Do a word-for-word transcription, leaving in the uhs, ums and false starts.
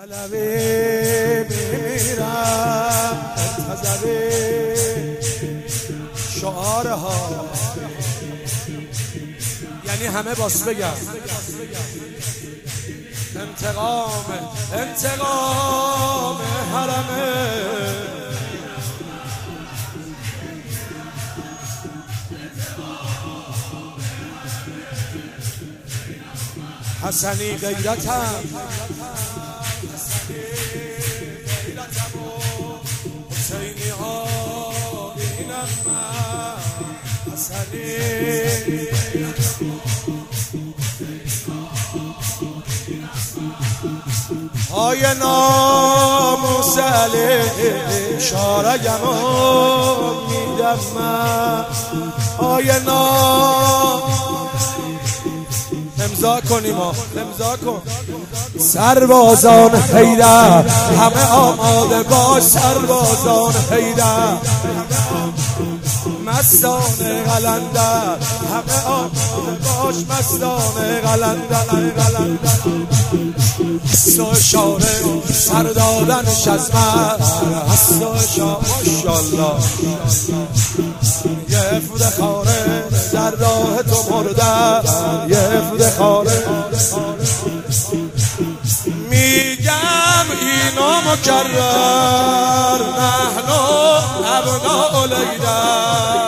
علوی میمیرم منتظر شعارها، یعنی همه باس بگم انتقام انتقام حرمه حسنی غیرتم حسینی آبینم من حسنی آی ناموس علی شارگمو میدم من آی نام امضا کنیم ها امضا کن سربازان حیدر همه آماده باش سربازان حیدر مستان قلندر همه آماده باش مستان قلندر قلندر حس و اشاره سر دادنش از من حس و اشاره ماشاءالله یه افتخاره در راه تو مردم یه افتخاره میگم اینو مکرر نحن ابناء الحیدر